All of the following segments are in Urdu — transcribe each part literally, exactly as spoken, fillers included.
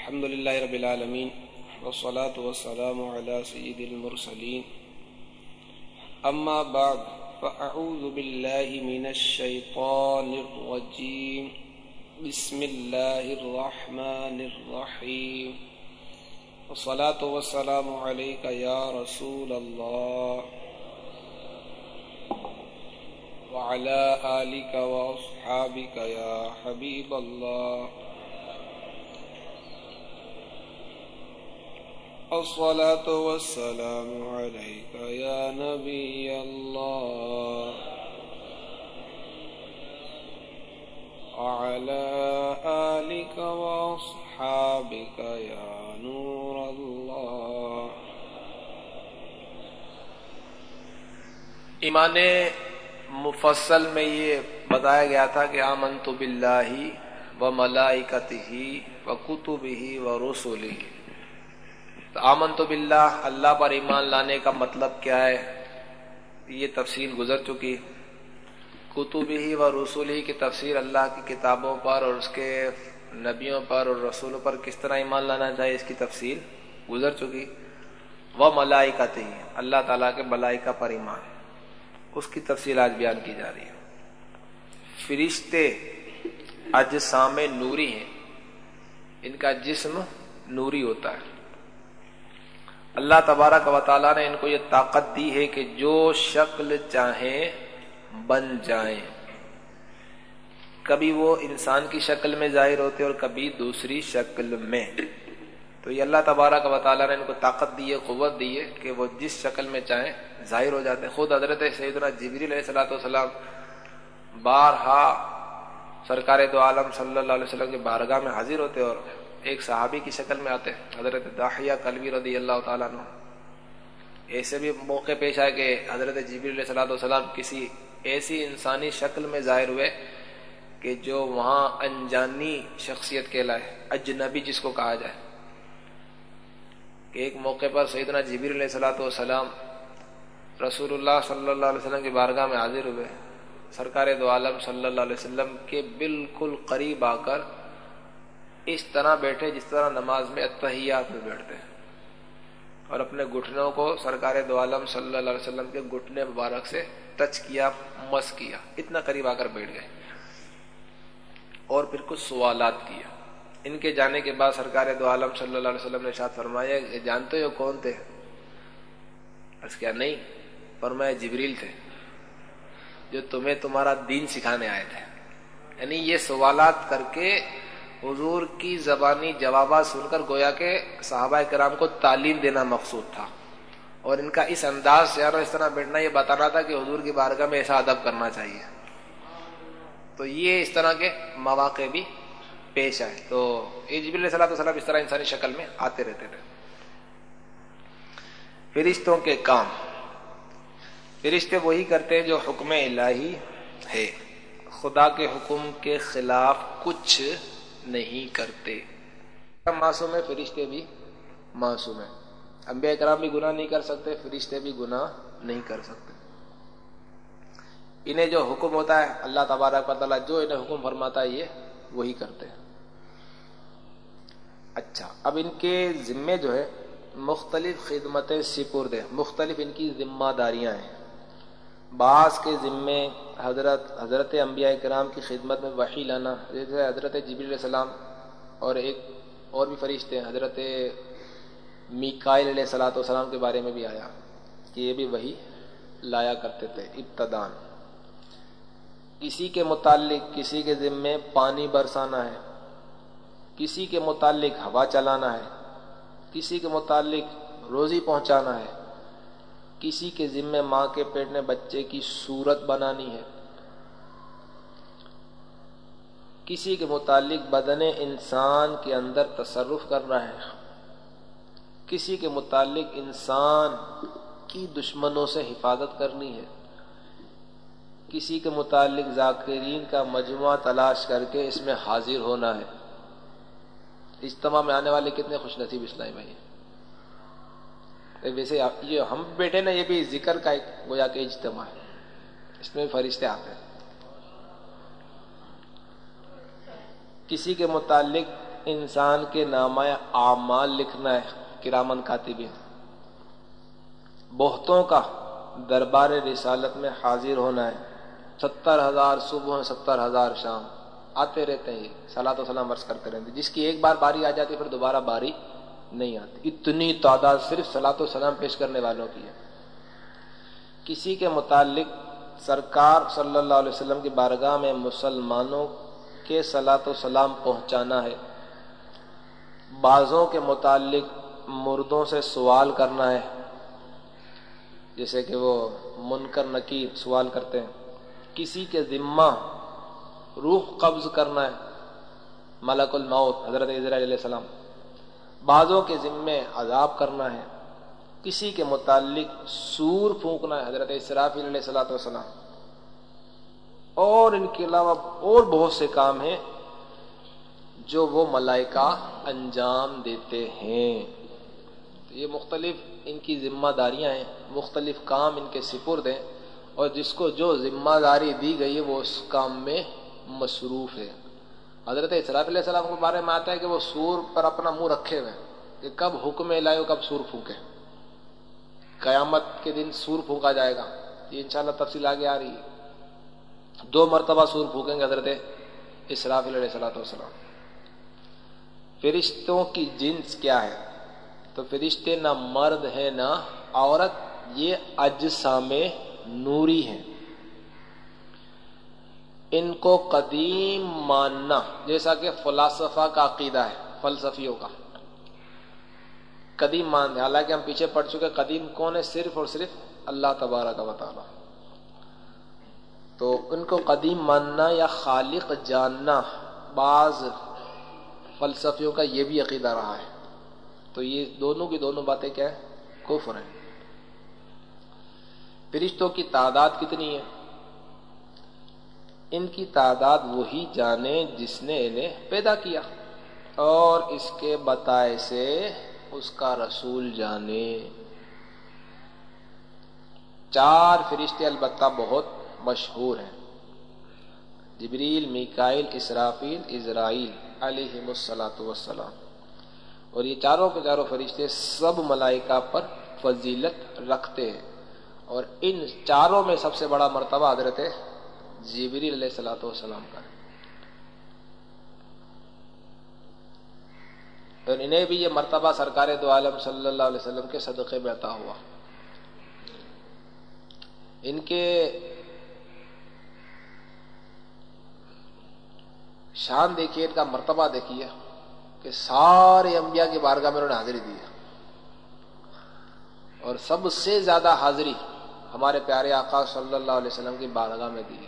الحمد للہ رب العالمین والصلاة والسلام علی سید المرسلین اما بعد فاعوذ باللہ من الشیطان الرجیم بسم اللہ الرحمن الرحیم والصلاة والسلام علیک یا رسول اللہ وعلی آلک واصحابک یا حبیب اللہ الصلاة والسلام عليك يا نبي الله وعلى آلك وأصحابك يا نور الله. ایمان مفصل میں یہ بتایا گیا تھا کہ آمنت باللہ و ملائکتہ و کتبہ و رسلہ. تو آمنت باللہ، اللہ پر ایمان لانے کا مطلب کیا ہے، یہ تفصیل گزر چکی. کتبہ و رسولہ کی تفسیر، اللہ کی کتابوں پر اور اس کے نبیوں پر اور رسولوں پر کس طرح ایمان لانا چاہیے، اس کی تفصیل گزر چکی. و ملائکتہ، اللہ تعالیٰ کے ملائکہ پر ایمان، اس کی تفصیل آج بیان کی جا رہی ہے. فرشتے اجسام نوری ہیں، ان کا جسم نوری ہوتا ہے. اللہ تبارک و تعالیٰ نے ان کو یہ طاقت دی ہے کہ جو شکل چاہیں بن جائیں. کبھی وہ انسان کی شکل میں ظاہر ہوتے اور کبھی دوسری شکل میں. تو یہ اللہ تبارک و تعالیٰ نے ان کو طاقت دی ہے، قوت دی ہے کہ وہ جس شکل میں چاہیں ظاہر ہو جاتے ہیں. خود حضرت سیدنا جبریل علیہ الصلوۃ والسلام بارہا سرکار دو عالم صلی اللہ علیہ وسلم کے بارگاہ میں حاضر ہوتے اور ایک صحابی کی شکل میں آتے، حضرت داحیہ کلبی رضی اللہ تعالیٰ عنہ. ایسے بھی موقع پیش آئے کہ حضرت جبریل علیہ الصلوۃ والسلام کسی ایسی انسانی شکل میں ظاہر ہوئے کہ جو وہاں انجانی شخصیت کہلائے، اجنبی جس کو کہا جائے. کہ ایک موقع پر سیدنا جبریل علیہ الصلوۃ والسلام رسول اللہ صلی اللہ علیہ وسلم کی بارگاہ میں حاضر ہوئے. سرکار دو عالم صلی اللہ علیہ وسلم کے بالکل قریب آ کر اس طرح بیٹھے جس طرح نماز میں اتحیات میں بیٹھتے ہیں، اور اپنے گھٹنوں کو سرکار دو عالم صلی اللہ علیہ وسلم کے گھٹنے مبارک سے ٹچ کیا، مس کیا، اتنا قریب آ کر بیٹھ گئے اور پھر کچھ سوالات کیا. ان کے جانے کے بعد سرکار دو عالم صلی اللہ علیہ وسلم نے ارشاد فرمایا کہ جانتے ہو کون تھے؟ عرض کیا نہیں. فرمایا جبریل تھے جو تمہیں تمہارا دین سکھانے آئے تھے. یعنی یہ سوالات کر کے حضور کی زبانی جوابات سن کر گویا کہ صحابہ کرام کو تعلیم دینا مقصود تھا، اور ان کا اس انداز سے اور اس طرح بیٹھنا یہ بتانا تھا کہ حضور کی بارگاہ میں ایسا ادب کرنا چاہیے. تو یہ اس طرح کے مواقع بھی پیش آئے. تو یہ جبریل علیہ الصلوۃ والسلام اس طرح انسانی شکل میں آتے رہتے تھے. فرشتوں کے کام، فرشتے وہی کرتے ہیں جو حکم الہی ہے، خدا کے حکم کے خلاف کچھ نہیں کرتے. معصوم ہے، فرشتے بھی معصوم ہیں. انبیاء کرام بھی گناہ نہیں کر سکتے، فرشتے بھی گناہ نہیں کر سکتے. انہیں جو حکم ہوتا ہے اللہ تبارک و تعالیٰ جو انہیں حکم فرماتا ہے یہ وہی کرتے ہیں. اچھا، اب ان کے ذمے جو ہے مختلف خدمتیں سپرد ہیں، مختلف ان کی ذمہ داریاں ہیں. بعض کے ذمے حضرت حضرت انبیاء کرام کی خدمت میں وحی لانا، جیسے حضرت جبریل علیہ السلام اور ایک اور بھی فرشتے ہیں حضرت میکائیل علیہ الصلوۃ والسلام کے بارے میں بھی آیا کہ یہ بھی وحی لایا کرتے تھے ابتدان. کسی کے متعلق کسی کے ذمے پانی برسانا ہے، کسی کے متعلق ہوا چلانا ہے، کسی کے متعلق روزی پہنچانا ہے، کسی کے ذمے ماں کے پیٹ میں بچے کی صورت بنانی ہے، کسی کے متعلق بدن انسان کے اندر تصرف کرنا ہے، کسی کے متعلق انسان کی دشمنوں سے حفاظت کرنی ہے، کسی کے متعلق ذاکرین کا مجموعہ تلاش کر کے اس میں حاضر ہونا ہے. اجتماع میں آنے والے کتنے خوش نصیب اسلامی بھائی. ویسے یہ ہم بیٹھے نا، یہ بھی ذکر کا ایک گویا کہ اجتماع ہے، اس میں فرشتے آتے ہیں. کسی کے متعلق انسان کے نامہ اعمال لکھنا ہے کرامن کاتبین، بہتوں کا دربار رسالت میں حاضر ہونا ہے، ستر ہزار صبح ستر ہزار شام آتے رہتے ہیں، صلاۃ و سلام عرض کرتے رہتے ہیں، جس کی ایک بار باری آ جاتی پھر دوبارہ باری نہیں آتی، اتنی تعداد صرف صلاۃ و سلام پیش کرنے والوں کی ہے۔ کسی کے متعلق سرکار صلی اللہ علیہ وسلم کی بارگاہ میں مسلمانوں کے صلاۃ و سلام پہنچانا ہے، بعضوں کے متعلق مردوں سے سوال کرنا ہے، جیسے کہ وہ منکر نکیر سوال کرتے ہیں، کسی کے ذمہ روح قبض کرنا ہے، ملک الموت حضرت اسرائیل علیہ السلام، بعضوں کے ذمے عذاب کرنا ہے، کسی کے متعلق سور پھونکنا ہے حضرت اسرافیل علیہ الصلوۃ والسلام، اور ان کے علاوہ اور بہت سے کام ہیں جو وہ ملائکہ انجام دیتے ہیں۔ تو یہ مختلف ان کی ذمہ داریاں ہیں، مختلف کام ان کے سپرد ہیں، اور جس کو جو ذمہ داری دی گئی ہے وہ اس کام میں مصروف ہے۔ حضرت اسرافیل علیہ السلام کے بارے میں آتا ہے کہ وہ سور پر اپنا منہ رکھے ہوئے کہ کب حکم الہی کب سور پھونکے، قیامت کے دن سور پھونکا جائے گا، یہ انشاءاللہ تفصیل آگے آ رہی ہے۔ دو مرتبہ سور پھونکیں گے حضرت اسرافیل علیہ الصلوۃ والسلام۔ فرشتوں کی جنس کیا ہے؟ تو فرشتے نہ مرد ہیں نہ عورت، یہ اجسام نوری ہیں۔ ان کو قدیم ماننا، جیسا کہ فلاسفہ کا عقیدہ ہے، فلسفیوں کا قدیم مان، حالانکہ ہم پیچھے پڑھ چکے قدیم کون ہے؟ صرف اور صرف اللہ تبارک و تعالی۔ تو ان کو قدیم ماننا یا خالق جاننا، بعض فلسفیوں کا یہ بھی عقیدہ رہا ہے۔ تو یہ دونوں کی دونوں باتیں کیا ہے؟ کفر ہیں۔ فرشتوں کی تعداد کتنی ہے؟ ان کی تعداد وہی جانے جس نے انہیں پیدا کیا، اور اس کے بتائے سے اس کا رسول جانے۔ چار فرشتے البتہ بہت مشہور ہیں، جبریل، میکائیل، اسرافیل، عزرائیل علیہم الصلاۃ والسلام، اور یہ چاروں کے چاروں فرشتے سب ملائکہ پر فضیلت رکھتے ہیں، اور ان چاروں میں سب سے بڑا مرتبہ حضرت جبریل علیہ الصلاۃ والسلام کا ہے، اور انہیں بھی یہ مرتبہ سرکار دو عالم صلی اللہ علیہ وسلم کے صدقے میں عطا ہوا۔ ان کے شان دیکھیے، ان کا مرتبہ دیکھیے کہ سارے انبیاء کی بارگاہ میں انہوں نے حاضری دی ہے، اور سب سے زیادہ حاضری ہمارے پیارے آقا صلی اللہ علیہ وسلم کی بارگاہ میں دی ہے۔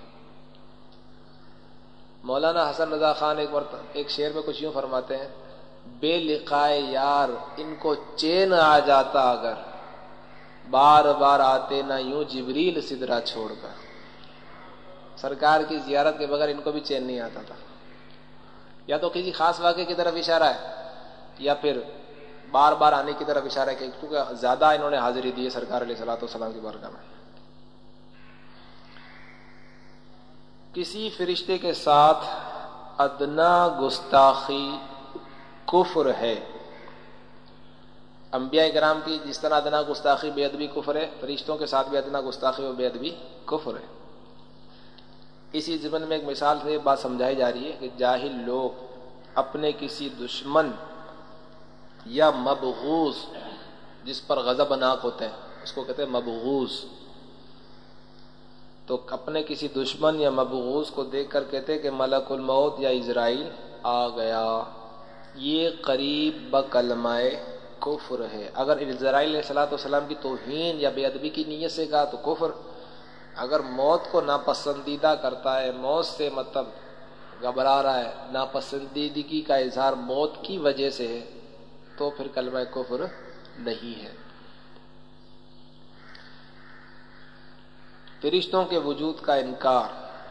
مولانا حسن رضا خان ایک مرتبہ ایک شعر میں کچھ یوں فرماتے ہیں، بے لقائے یار ان کو چین آ جاتا اگر، بار بار آتے نہ یوں جبریل سدرا چھوڑ کر۔ سرکار کی زیارت کے بغیر ان کو بھی چین نہیں آتا تھا، یا تو کسی خاص واقعے کی طرف اشارہ ہے، یا پھر بار بار آنے کی طرف اشارہ ہے، کیونکہ زیادہ انہوں نے حاضری دی ہے سرکار علیہ الصلوۃ والسلام کی بارگاہ میں۔ کسی فرشتے کے ساتھ ادنا گستاخی کفر ہے۔ انبیاء کرام کی جس طرح ادنا گستاخی بے ادبی کفر ہے، فرشتوں کے ساتھ بھی ادنا گستاخی و بے ادبی کفر ہے۔ اسی ضمن میں ایک مثال سے یہ بات سمجھائی جا رہی ہے کہ جاہل لوگ اپنے کسی دشمن یا مبغوض، جس پر غضب ناک ہوتے ہیں اس کو کہتے ہیں مبغوض، تو اپنے کسی دشمن یا مبغوض کو دیکھ کر کہتے ہیں کہ ملک الموت یا عزرائیل آ گیا، یہ قریب بکلمہ کفر ہے۔ اگر عزرائیل علیہ الصلوۃ والسلام کی توہین یا بے ادبی کی نیت سے کہا تو کفر، اگر موت کو ناپسندیدہ کرتا ہے، موت سے مطلب گھبرا رہا ہے، ناپسندیدگی کا اظہار موت کی وجہ سے ہے، تو پھر کلمہ کفر نہیں ہے۔ فرشتوں کے وجود کا انکار،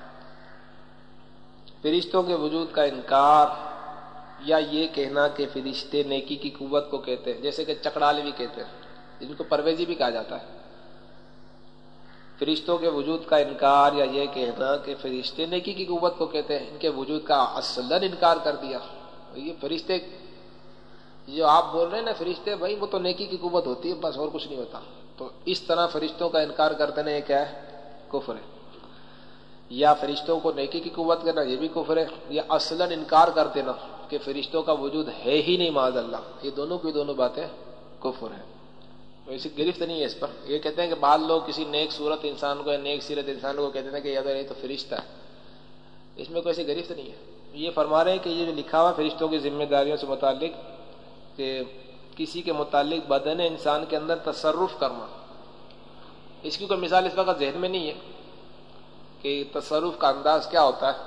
فرشتوں کے وجود کا انکار یا یہ کہنا کہ فرشتے نیکی کی قوت کو کہتے ہیں، جیسے کہ چکڑالے بھی کہتے ہیں، جن کو پرویزی بھی کہا جاتا ہے۔ فرشتوں کے وجود کا انکار یا یہ کہنا کہ فرشتے نیکی کی قوت کو کہتے ہیں، ان کے وجود کا اصلاً انکار کر دیا، یہ فرشتے جو آپ بول رہے ہیں نا فرشتے، بھائی وہ تو نیکی کی قوت ہوتی ہے بس، اور کچھ نہیں ہوتا. تو اس طرح فرشتوں کا انکار کر دینا یہ کیا ہے؟ کفر ہے. یا فرشتوں کو نیکی کی قوت کرنا یہ بھی کفر ہے، یا اصلاً انکار کر دینا کہ فرشتوں کا وجود ہے ہی نہیں معاذ اللہ، یہ دونوں کی دونوں باتیں کفر ہیں. ایسی گرفت نہیں ہے اس پر. یہ کہتے ہیں کہ بعض لوگ کسی نیک صورت انسان کو یا نیک سیرت انسان کو کہتے ہیں کہ یہ تو فرشتہ ہے، اس میں کوئی ایسی گرفت نہیں ہے. یہ فرما رہے ہیں کہ یہ جو لکھا ہوا فرشتوں کی ذمہ داریوں سے متعلق کہ کسی کے متعلق بدن انسان کے اندر تصرف کرنا، اس کی کوئی مثال اس وقت ذہن میں نہیں ہے کہ تصرف کا انداز کیا ہوتا ہے.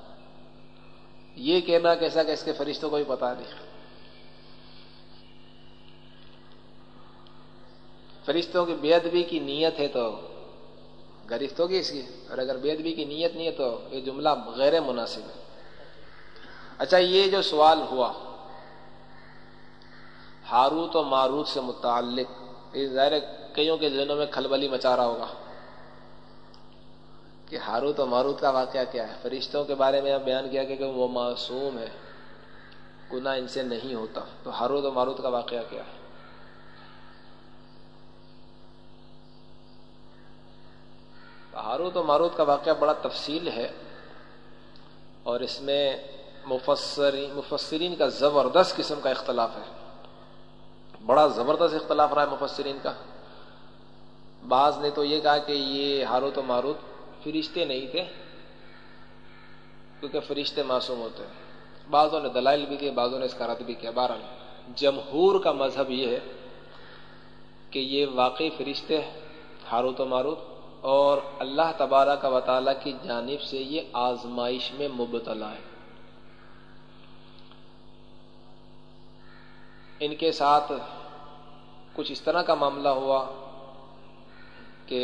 یہ کہنا کیسا کہ اس کے فرشتوں کو بھی پتا نہیں. فرشتوں کی بے ادبی کی نیت ہے تو گرفت ہوگی اس کی، اور اگر بے ادبی کی نیت نہیں ہے تو یہ جملہ غیر مناسب ہے. اچھا، یہ جو سوال ہوا ہاروت و ماروت سے متعلق، یہ ظاہر کئیوں کے ذہنوں میں کھلبلی مچا رہا ہوگا کہ ہاروت و ماروت کا واقعہ کیا ہے. فرشتوں کے بارے میں بیان کیا کہ وہ معصوم ہے، گناہ ان سے نہیں ہوتا، تو ہاروت و ماروت کا واقعہ کیا ہے؟ ہاروت و ماروت کا واقعہ بڑا تفصیل ہے، اور اس میں مفسرین مفسرین کا زبردست قسم کا اختلاف ہے. بڑا زبردست اختلاف رہا ہے مفسرین کا. بعض نے تو یہ کہا کہ یہ ہاروت و ماروت فرشتے نہیں تھے کیونکہ فرشتے معصوم ہوتے ہیں. بعضوں نے دلائل بھی دیے، بعضوں نے اس کا رد بھی کیا. بہرحال جمہور کا مذہب یہ ہے کہ یہ واقعی فرشتے ہاروت و ماروت، اور اللہ تبارک و تعالی کی جانب سے یہ آزمائش میں مبتلا ہے. ان کے ساتھ کچھ اس طرح کا معاملہ ہوا کہ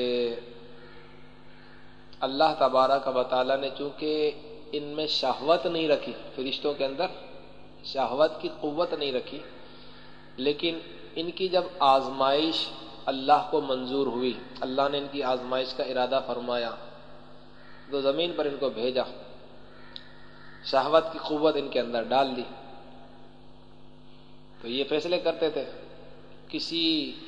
اللہ تبارک و تعالی نے چونکہ ان میں شہوت نہیں رکھی، فرشتوں کے اندر شہوت کی قوت نہیں رکھی، لیکن ان کی جب آزمائش اللہ کو منظور ہوئی، اللہ نے ان کی آزمائش کا ارادہ فرمایا تو زمین پر ان کو بھیجا، شہوت کی قوت ان کے اندر ڈال دی. تو یہ فیصلے کرتے تھے. کسی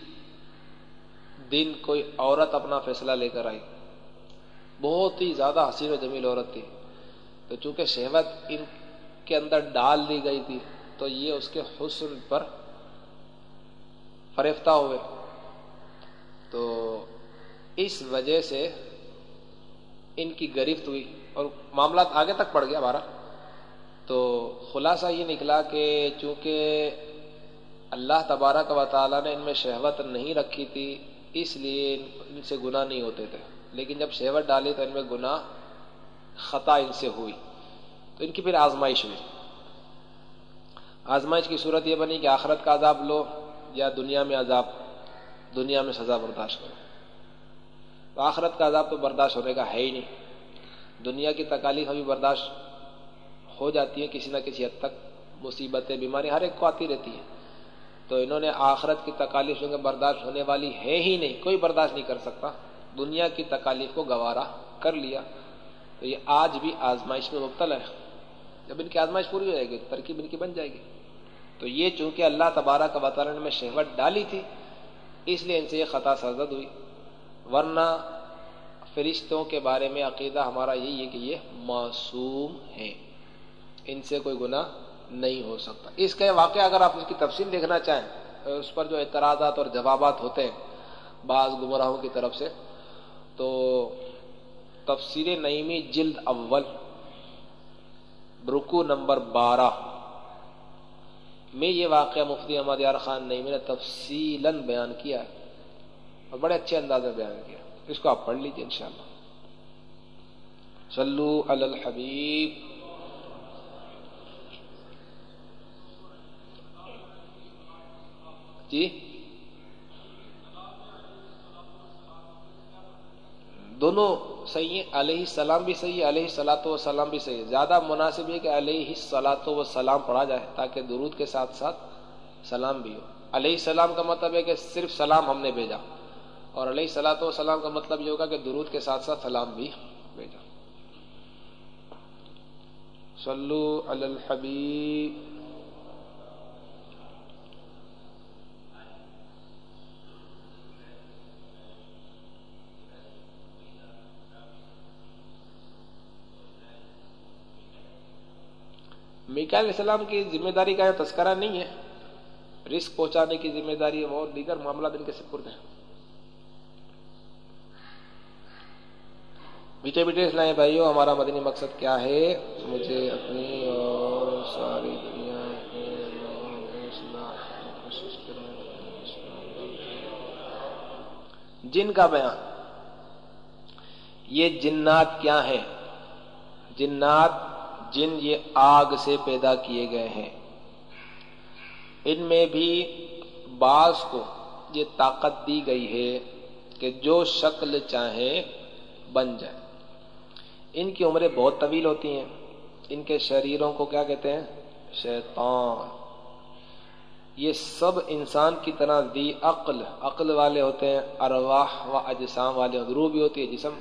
دن کوئی عورت اپنا فیصلہ لے کر آئی، بہت ہی زیادہ حسین و جمیل عورت تھی، تو چونکہ شہوت ان کے اندر ڈال دی گئی تھی تو یہ اس کے حسن پر فریفتہ ہوئے. تو اس وجہ سے ان کی گرفت ہوئی اور معاملات آگے تک بڑھ گیا ہمارا. تو خلاصہ یہ نکلا کہ چونکہ اللہ تبارک و تعالیٰ نے ان میں شہوت نہیں رکھی تھی اس لیے ان سے گناہ نہیں ہوتے تھے، لیکن جب شہوت ڈالی تو ان میں گناہ خطا ان سے ہوئی، تو ان کی پھر آزمائش ہوئی. آزمائش کی صورت یہ بنی کہ آخرت کا عذاب لو یا دنیا میں عذاب، دنیا میں سزا برداشت کرو. تو آخرت کا عذاب تو برداشت ہونے کا ہے ہی نہیں. دنیا کی تکالیف ابھی برداشت ہو جاتی ہیں کسی نہ کسی حد تک، مصیبتیں بیماری ہر ایک کو آتی رہتی ہیں. تو انہوں نے آخرت کی تکالیف جو برداشت ہونے والی ہے ہی نہیں، کوئی برداشت نہیں کر سکتا، دنیا کی تکالیف کو گوارا کر لیا. تو یہ آج بھی آزمائش میں مبتلا ہے. جب ان کی آزمائش پوری ہو جائے گی ترکیب ان کی بن جائے گی. تو یہ چونکہ اللہ تبارک و تعالی نے میں شہوت ڈالی تھی اس لیے ان سے یہ خطا سرزد ہوئی، ورنہ فرشتوں کے بارے میں عقیدہ ہمارا یہی ہے کہ یہ معصوم ہیں، ان سے کوئی گناہ نہیں ہو سکتا. اس کا واقعہ اگر آپ اس کی تفصیل دیکھنا چاہیں، اس پر جو اعتراضات اور جوابات ہوتے ہیں بعض گمراہوں کی طرف سے، تو تفسیر نعیمی جلد اول رکوع نمبر بارہ میں یہ واقعہ مفتی احمد یار خان نعیمی نے تفصیلاً بیان کیا ہے اور بڑے اچھے انداز میں بیان کیا. اس کو آپ پڑھ لیجیے انشاءاللہ. صلو علی الحبیب. جی دونوں صحیح ہیں، علیہ السلام بھی صحیح ہے، علیہ الصلاۃ والسلام بھی صحیح ہے. زیادہ مناسب یہ کہ علیہ الصلاۃ والسلام پڑھا جائے تاکہ درود کے ساتھ ساتھ سلام بھی ہو. علیہ السلام کا مطلب ہے کہ صرف سلام ہم نے بھیجا، اور علیہ الصلاۃ والسلام کا مطلب یہ ہوگا کہ درود کے ساتھ ساتھ سلام بھی بھیجا. صلو علی الحبیب. میکائیل علیہ السلام کی ذمہ داری کا تذکرہ نہیں ہے، رزق پہنچانے کی ذمہ داری اور دیگر معاملات ان کے سپرد ہیں۔ میٹھے میٹھے اسلامی بھائیوں، ہمارا مدنی مقصد کیا ہے؟ مجھے اپنی اور ساری دنیا کے لوگوں کو اصلاح کی کوشش کرنے جن کا بیان۔ یہ جنات کیا ہیں؟ جنات جن یہ آگ سے پیدا کیے گئے ہیں، ان میں بھی بعض کو یہ طاقت دی گئی ہے کہ جو شکل چاہیں بن جائے۔ ان کی عمریں بہت طویل ہوتی ہیں، ان کے شریروں کو کیا کہتے ہیں؟ شیطان۔ یہ سب انسان کی طرح ذی عقل عقل والے ہوتے ہیں، ارواح و اجسام والے ہوتے ہیں، روح بھی ہوتی ہے، جسم۔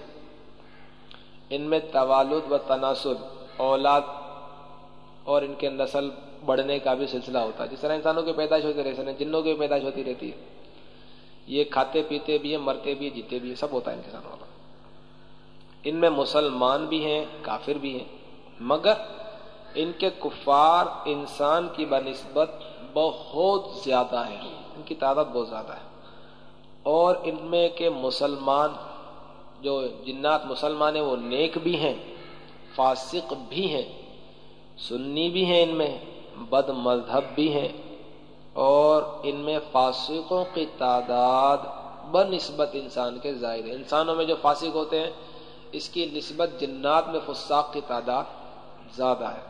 ان میں توالد و تناسل، اولاد اور ان کے نسل بڑھنے کا بھی سلسلہ ہوتا ہے۔ جس طرح انسانوں کی پیدائش ہوتی رہتی ہے، جنوں کی پیدائش ہوتی رہتی ہے۔ یہ کھاتے پیتے بھی ہیں، مرتے بھی ہیں، جیتے بھی ہیں، سب ہوتا ہے ان کے ساتھ۔ ان میں مسلمان بھی ہیں، کافر بھی ہیں، مگر ان کے کفار انسان کی بنسبت بہت زیادہ ہے، ان کی تعداد بہت زیادہ ہے۔ اور ان میں کے مسلمان، جو جنات مسلمان ہیں، وہ نیک بھی ہیں، فاسق بھی ہیں، سنی بھی ہیں، ان میں بد مذہب بھی ہیں، اور ان میں فاسقوں کی تعداد بنسبت انسان کے زائد ہے۔ انسانوں میں جو فاسق ہوتے ہیں، اس کی نسبت جنات میں فساق کی تعداد زیادہ ہے۔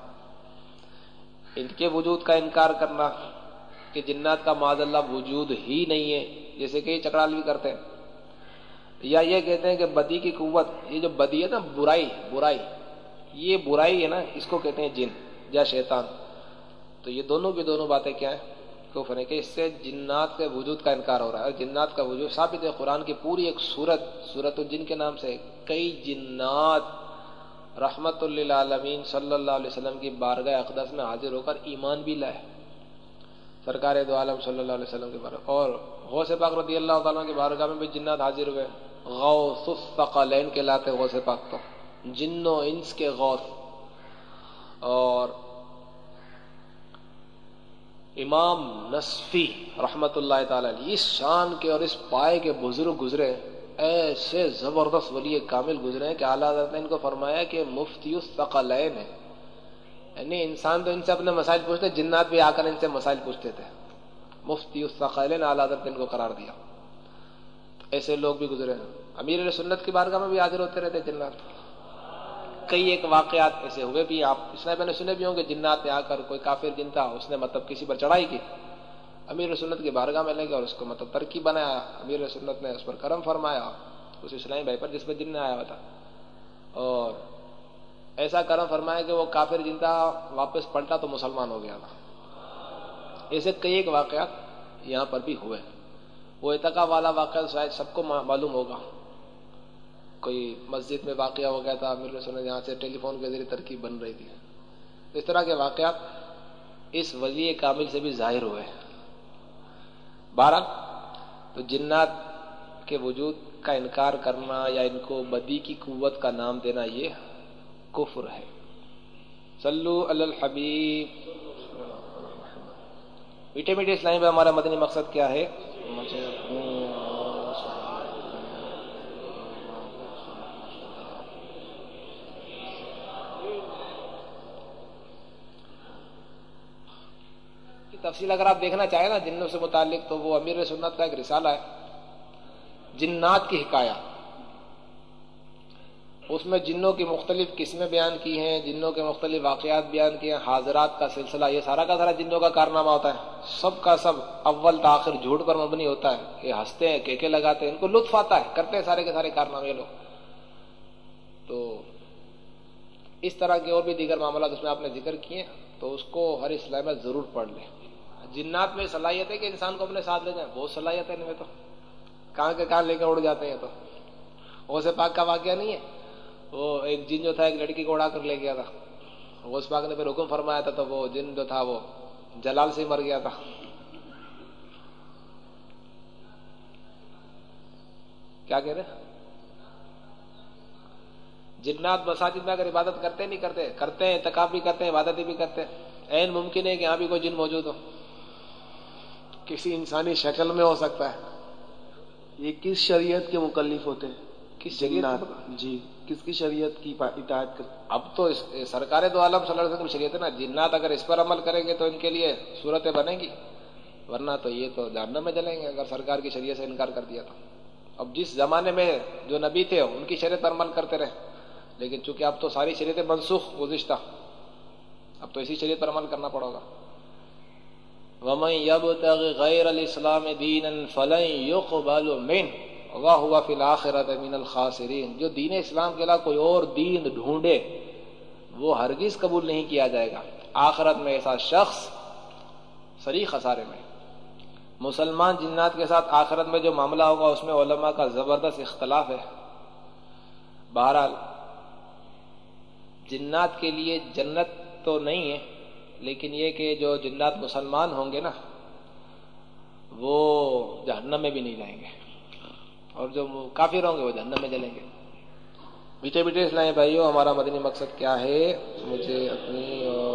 ان کے وجود کا انکار کرنا کہ جنات کا معاذ اللہ وجود ہی نہیں ہے، جیسے کہ یہ چکرال بھی کرتے ہیں، یا یہ کہتے ہیں کہ بدی کی قوت، یہ جو بدی ہے نا، برائی برائی یہ برائی ہے نا، اس کو کہتے ہیں جن یا شیطان۔ تو یہ دونوں کی دونوں باتیں کیا ہیں؟ کفر ہے، کہ اس سے جنات کے وجود کا انکار ہو رہا ہے۔ اور جنات کا وجود ثابت ہے، قرآن کی پوری ایک سورت سورت الجن کے نام سے کئی جنات رحمت للعالمین صلی اللہ علیہ وسلم کی بارگاہ اقدس میں حاضر ہو کر ایمان بھی لائے، سرکار دو عالم صلی اللہ علیہ وسلم کے بارگاہ۔ اور غوث پاک رضی اللہ تعالیٰ کی بارگاہ میں بھی جنات حاضر ہوئے، غوث الثقلین کہلاتے غوث پاک تو، جن و انس کے غوث۔ اور امام نصفی رحمت اللہ تعالی علیہ اس شان کے اور اس پائے کے بزرگ گزرے، ایسے زبردست ولی کامل گزرے ہیں کہ اعلیٰ حضرت نے ان کو فرمایا کہ مفتی الثقلین ہے، یعنی انسان تو ان سے اپنے مسائل پوچھتے، جنات بھی آ کر ان سے مسائل پوچھتے تھے۔ مفتی الثقلین اعلیٰ حضرت نے ان کو قرار دیا۔ ایسے لوگ بھی گزرے ہیں۔ امیر سنت کی بارگاہ میں بھی حاضر ہوتے رہتے جنات۔ کئی ایک واقعات ایسے ہوئے بھی، آپ اس میں میں نے سنے بھی ہوں کہ جنات نے آ کر، کوئی کافر جن تھا، اس نے مطلب کسی پر چڑھائی کی، امیر سنت کی بارگاہ میں لے گیا اور اس کو مطلب ترکیب بنایا، امیر سنت نے اس پر کرم فرمایا، اس اسلامی بھائی پر جس پر جن نے آیا ہوا تھا، اور ایسا کرم فرمایا کہ وہ کافر جن تھا واپس پلٹا تو مسلمان ہو گیا تھا۔ ایسے کئی ایک واقعات یہاں پر بھی ہوئے۔ وہ اتقا والا واقعہ شاید سب کو معلوم ہوگا، کوئی مسجد میں واقعہ ہو گیا تھا، امیر سنت یہاں سے ٹیلی فون کے ذریعے ترکیب بن رہی تھی۔ اس طرح کے واقعات اس ولی کامل سے بھی ظاہر ہوئے۔ بہرحال تو جنات کے وجود کا انکار کرنا یا ان کو بدی کی قوت کا نام دینا یہ کفر ہے۔ صلو علی الحبیب۔ میٹھے میٹھے اسلامی میں ہمارا مدنی مقصد کیا ہے؟ مجھے اپنی تفصیل اگر آپ دیکھنا چاہیں نا جنوں سے متعلق، تو وہ امیر سنت کا ایک رسالہ ہے، جنات کی حکایات۔ اس میں جنوں کی مختلف قسمیں بیان کی ہیں، جنوں کے مختلف واقعات بیان کیے ہیں، حاضرات کا سلسلہ، یہ سارا کا سارا جنوں کا کارنامہ ہوتا ہے، سب کا سب اول تاخر جھوٹ پر مبنی ہوتا ہے۔ یہ ہنستے ہیں، کیکے لگاتے ہیں، ان کو لطف آتا ہے، کرتے ہیں سارے کے سارے کارنامے یہ لوگ۔ تو اس طرح کے اور بھی دیگر معاملات اس میں آپ نے ذکر کیے، تو اس کو ہر اسلام میں ضرور پڑھ لیں۔ جنات میں صلاحیت ہے کہ انسان کو اپنے ساتھ لے جائیں، بہت صلاحیت ہے ان میں، تو کہاں کے کہاں لے کر اڑ جاتے ہیں۔ تو غوث پاک کا واقعہ نہیں ہے، وہ ایک جن جو تھا ایک لڑکی کو اڑا کر لے گیا تھا، غوث پاک نے پھر حکم فرمایا تھا، تو وہ جن جو تھا وہ جلال سے مر گیا تھا۔ کیا کہہ رہے؟ جنات مساجد میں اگر عبادت کرتے نہیں کرتے کرتے ہیں، اعتکاف بھی کرتے ہیں، عبادتیں بھی کرتے ہیں۔ عین ممکن ہے کہ یہاں بھی کوئی جن موجود ہو، کسی انسانی شکل میں ہو سکتا ہے. یہ کس شریعت کے مکلف ہوتے ہیں؟ کس شریعت؟ جی کس کی شریعت کی اطاعت کر؟ اب تو سرکار دو عالم صلی اللہ علیہ وسلم کی شریعت ہے نا. جنات اگر اس پر عمل کریں گے تو ان کے لیے صورتیں بنیں گی، ورنہ تو یہ تو جہنم میں جلیں گے اگر سرکار کی شریعت سے انکار کر دیا تو. اب جس زمانے میں جو نبی تھے ان کی شریعت پر عمل کرتے رہے، لیکن چونکہ اب تو ساری شریعتیں منسوخ گزشتہ، اب تو اسی شریعت پر عمل کرنا پڑے گا. وَمَن يَبْتَغِ غَيْرَ الْإِسْلَامِ دِينًا فَلَن يُقْبَلَ مِنْهُ وَهُوَ فِي الْآخِرَةِ مِنَ الْخَاسِرِينَ. جو دین اسلام کے علاوہ کوئی اور دین ڈھونڈے وہ ہرگز قبول نہیں کیا جائے گا، آخرت میں ایسا شخص صریح خسارے میں. مسلمان جنات کے ساتھ آخرت میں جو معاملہ ہوگا اس میں علماء کا زبردست اختلاف ہے. بہرحال جنات کے لیے جنت تو نہیں ہے، لیکن یہ کہ جو جنات مسلمان ہوں گے نا وہ جہنم میں بھی نہیں جائیں گے، اور جو کافر ہوں گے وہ جہنم میں جلیں گے. میٹھے میٹھے اسلامی بھائیوں، ہمارا مدنی مقصد کیا ہے؟ مجھے اپنی اور